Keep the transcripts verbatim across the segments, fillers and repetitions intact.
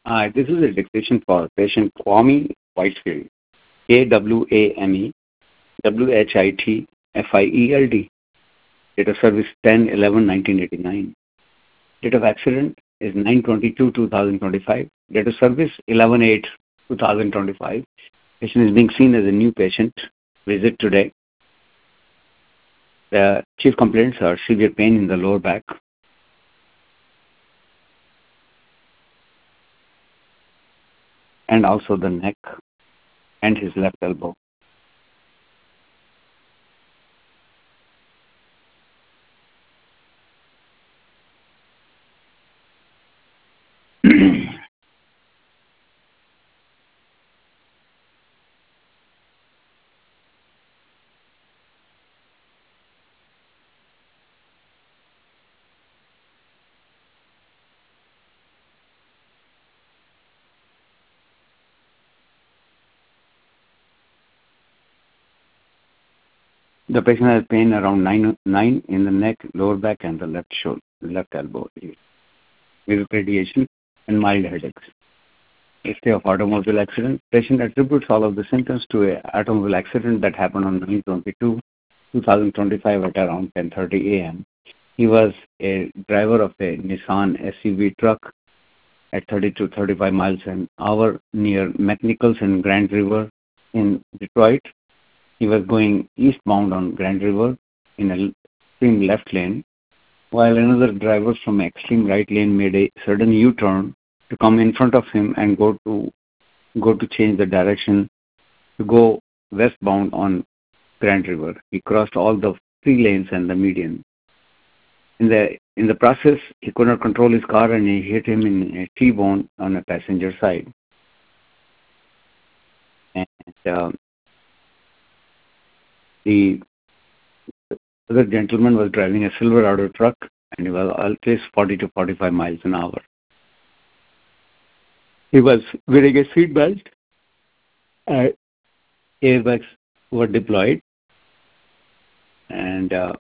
Uh, this is a dictation for patient Kwame Whitefield, K W A M E W H I T F I E L D. Date of service ten eleven nineteen eighty-nine. Date of accident is nine twenty-two two thousand twenty-five. Date of service eleven eight two thousand twenty-five. Patient is being seen as a new patient. Visit today. The chief complaints are severe pain in the lower back, and also the neck and his left elbow. The patient has pain around nine, nine in the neck, lower back, and the left shoulder, left elbow, with radiation and mild headaches. History of automobile accident. Patient attributes all of the symptoms to an automobile accident that happened on nine twenty-two two thousand twenty-five at around ten thirty a m He was a driver of a Nissan S U V truck at thirty to thirty-five miles an hour near McNichols and Grand River in Detroit. He was going eastbound on Grand River in a extreme left lane, while another driver from extreme right lane made a sudden U-turn to come in front of him and go to go to change the direction to go westbound on Grand River. He crossed all the three lanes and the median. In the in the process, he could not control his car and he hit him in a T-bone on a passenger side. And uh, the other gentleman was driving a Silverado truck and he was at least forty to forty-five miles an hour. He was wearing a seatbelt. Uh, airbags were deployed, and uh,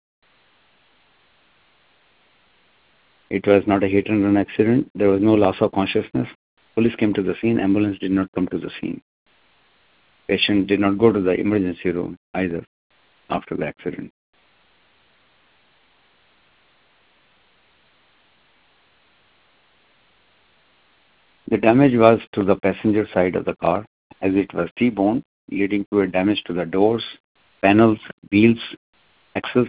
it was not a hit and run accident. There was no loss of consciousness. Police came to the scene. Ambulance did not come to the scene. Patient did not go to the emergency room either after the accident. The damage was to the passenger side of the car, as it was T-bone, leading to a damage to the doors, panels, wheels, axles.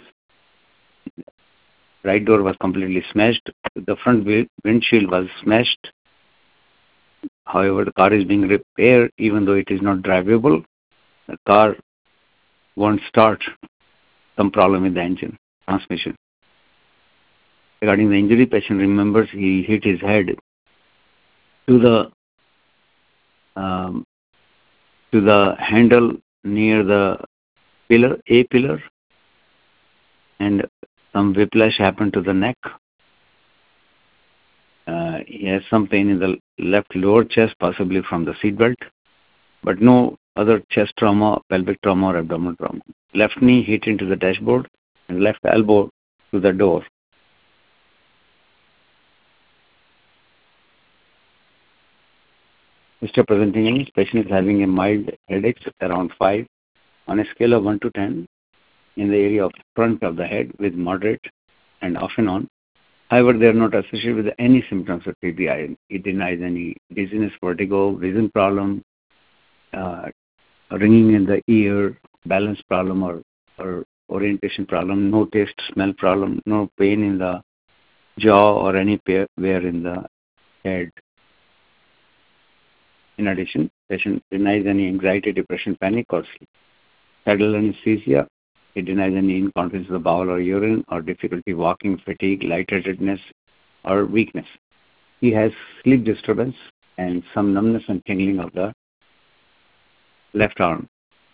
Right door was completely smashed. The front windshield was smashed. However, the car is being repaired, even though it is not drivable. The car won't start. Some problem with the engine, transmission. Regarding the injury, patient remembers he hit his head to the um, to the handle near the pillar, A pillar, and some whiplash happened to the neck. Uh, he has some pain in the left lower chest, possibly from the seatbelt, but no other chest trauma, pelvic trauma, or abdominal trauma. Left knee hit into the dashboard and left elbow to the door. Mister Presenting image, patient is having a mild headache around five on a scale of one to ten in the area of front of the head with moderate and off and on. However, they are not associated with any symptoms of T B I. It denies any dizziness, vertigo, vision problem, uh, ringing in the ear, balance problem, or, or orientation problem, no taste, smell problem, no pain in the jaw or any pain in the head. In addition, patient denies any anxiety, depression, panic, or saddle anesthesia. It denies any incontinence of the bowel or urine, or difficulty walking, fatigue, lightheadedness, or weakness. He has sleep disturbance and some numbness and tingling of the left arm.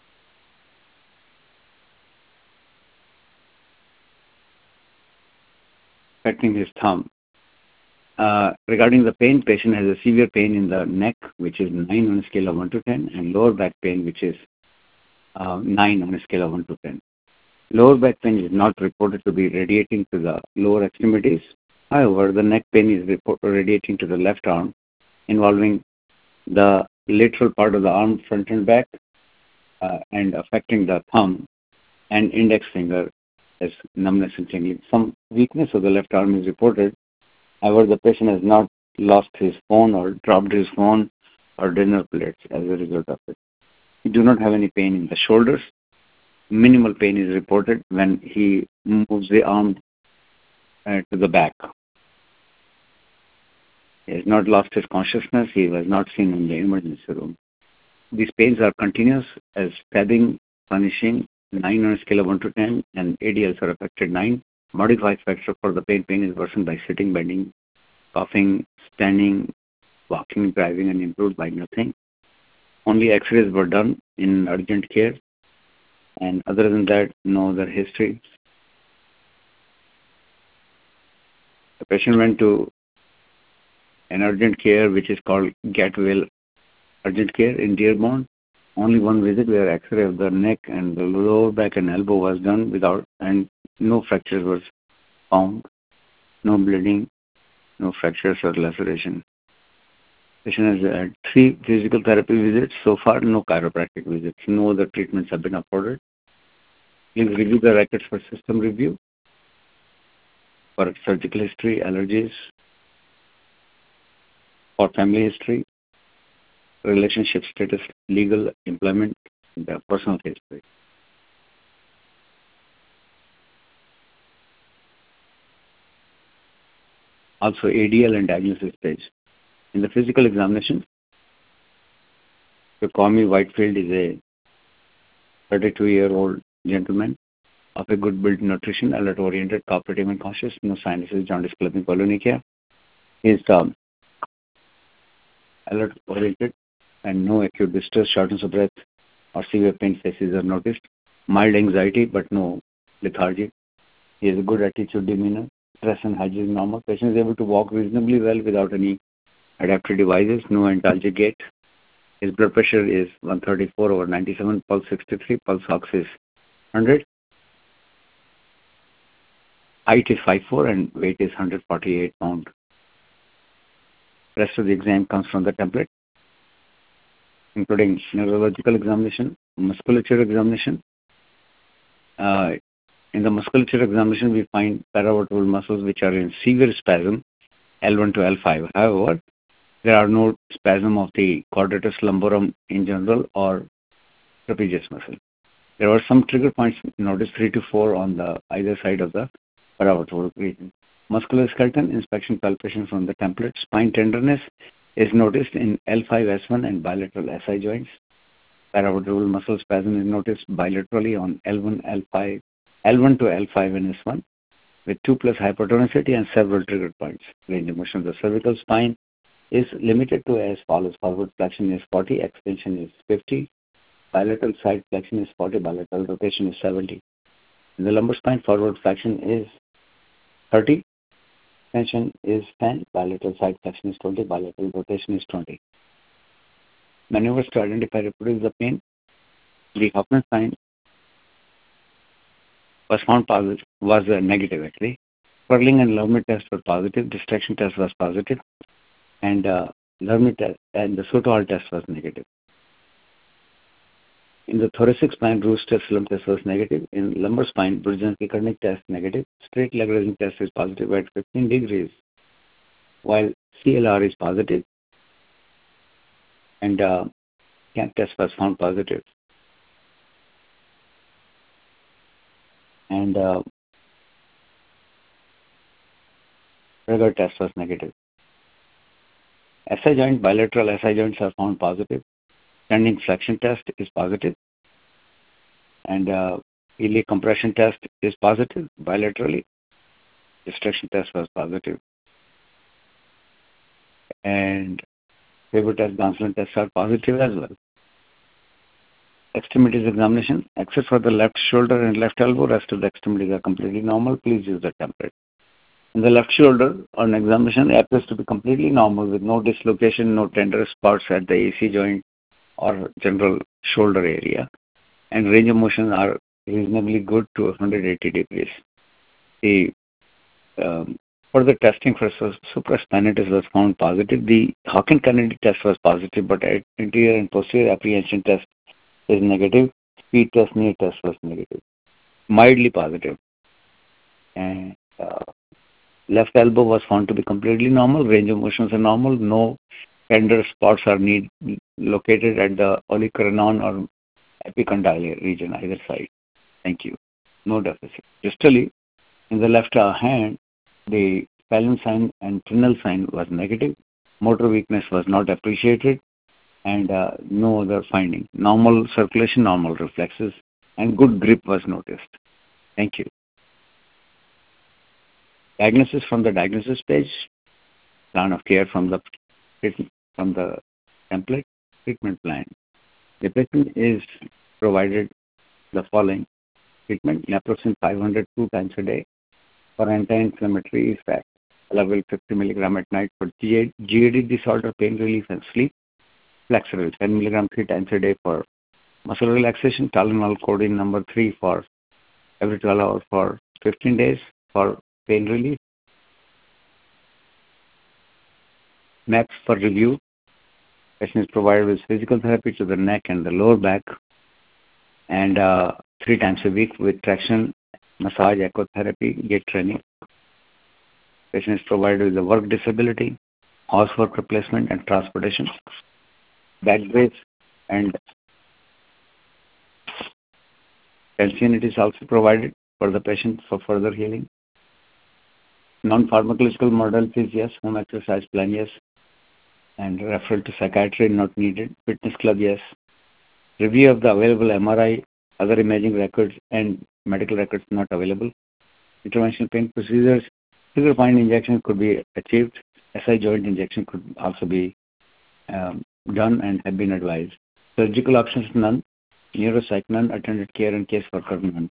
Affecting his thumb. Uh, regarding the pain, patient has a severe pain in the neck, which is nine on a scale of one to ten, and lower back pain, which is uh, nine on a scale of one to ten. Lower back pain is not reported to be radiating to the lower extremities. However, the neck pain is reported radiating to the left arm involving the lateral part of the arm, front and back, uh, and affecting the thumb and index finger as numbness and tingling. Some weakness of the left arm is reported. However, the patient has not lost his phone or dropped his phone or dinner plates as a result of it. We do not have any pain in the shoulders. Minimal pain is reported when he moves the arm uh, to the back. He has not lost his consciousness. He was not seen in the emergency room. These pains are continuous as stabbing, punishing, nine on a scale of one to ten, and A D Ls are affected nine. Modified factor for the pain. Pain is worsened by sitting, bending, coughing, standing, walking, driving, and improved by nothing. Only X-rays were done in urgent care, and other than that, no other history. The patient went to an urgent care, which is called Gatwell Urgent Care in Dearborn. Only one visit where X-ray of the neck and the lower back and elbow was done without, and no fractures was found, no bleeding, no fractures or laceration. Patient has had three physical therapy visits so far, no chiropractic visits. No other treatments have been afforded. Please review the records for system review, for surgical history, allergies, for family history, relationship status, legal, employment, and uh, personal history. Also A D L and diagnosis stage. In the physical examination, Kwame Whitefield is a thirty-two-year-old gentleman of a good build, nutrition, alert-oriented, cooperative, and conscious, no sinuses, jaundice, clubbing, polyonychia. He is um, alert-oriented and no acute distress, shortness of breath, or severe pain faces are noticed. Mild anxiety, but no lethargy. He has a good attitude, demeanor, stress and hygiene normal. Patient is able to walk reasonably well without any adaptive devices, no antalgic gait. His blood pressure is one thirty-four over ninety-seven, pulse sixty-three, pulse ox is one hundred. Height is five foot four and weight is one hundred forty-eight pounds. Rest of the exam comes from the template, including neurological examination, musculature examination. Uh, in the musculature examination, we find paravertebral muscles which are in severe spasm, L one to L five. However, there are no spasm of the quadratus lumborum in general or trapezius muscle. There were some trigger points noticed three to four on the either side of the paravertebral region. Musculoskeletal inspection palpation from the template. Spine tenderness is noticed in L five S one and bilateral S I joints. Paravertebral muscle spasm is noticed bilaterally on L one, L five, L one to L five and S one with two plus hypertonicity and several trigger points. Range of motion of the cervical spine is limited to as follows. Forward flexion is forty, extension is fifty, bilateral side flexion is forty, bilateral rotation is seventy. In the lumbar spine, forward flexion is thirty, extension is ten, bilateral side flexion is twenty, bilateral rotation is twenty. Maneuvers to identify reproduce the pain. The Hoffman sign was found positive, was uh, negative actually. Curling and Lermit test were positive, distraction test was positive, and uh, Lermit test and the Soto-Hall test was negative. In the thoracic spine, Bruce test, lump test was negative. In lumbar spine, Brudzinski-Kernig test negative. Straight leg raising test is positive at fifteen degrees, while C L R is positive, and uh, C A M test was found positive. And uh, Rager test was negative. S I joint, bilateral S I joints are found positive. Standing flexion test is positive. And uh, iliac compression test is positive bilaterally. Distraction test was positive. And Faber test, Gonsolin tests are positive as well. Extremities examination, except for the left shoulder and left elbow, rest of the extremities are completely normal. Please use the template. In the left shoulder, on examination, it appears to be completely normal with no dislocation, no tender spots at the A C joint or general shoulder area. And range of motion are reasonably good to one hundred eighty degrees. The um, Further testing for su- supraspinatus was found positive. The Hawkins-Kennedy test was positive, but anterior and posterior apprehension test is negative. Speed test, near test was negative, mildly positive. And uh, left elbow was found to be completely normal. Range of motions are normal. No tender spots are need located at the olecranon or epicondyle region either side. Thank you. No deficit. Distally, in the left uh, hand, the Fallon sign and Trinell sign was negative. Motor weakness was not appreciated, and uh, no other finding. Normal circulation, normal reflexes, and good grip was noticed. Thank you. Diagnosis from the diagnosis page. Plan of care from the from the template. Treatment plan. The patient is provided the following treatment: naproxen five hundred two times a day for anti-inflammatory effect. Level fifty milligram at night for G A D disorder, pain relief and sleep. Flexeril ten milligram three times a day for muscle relaxation. Tylenol codeine number three for every twelve hours for fifteen days for pain relief. Maps for review. Patient is provided with physical therapy to the neck and the lower back, and uh, three times a week with traction, massage, echotherapy, gait training. Patient is provided with the work disability, housework replacement and transportation, back brace, and tension is also provided for the patient for further healing. Non-pharmacological modalities, yes. Home exercise plan, yes. And referral to psychiatry not needed. Fitness club, yes. Review of the available M R I, other imaging records, and medical records not available. Interventional pain procedures, trigger point injection could be achieved. S I joint injection could also be um, done and have been advised. Surgical options, none. Neuropsych, none. Attended care and caseworker, none.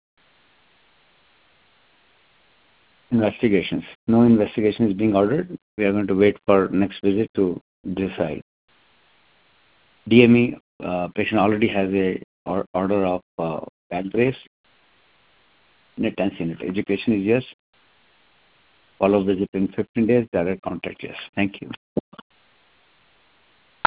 Investigations. No investigation is being ordered. We are going to wait for next visit to decide. D M E, uh, patient already has a or, order of uh, back brace. Net tension. Education is yes. Follow visit in fifteen days. Direct contact, yes. Thank you.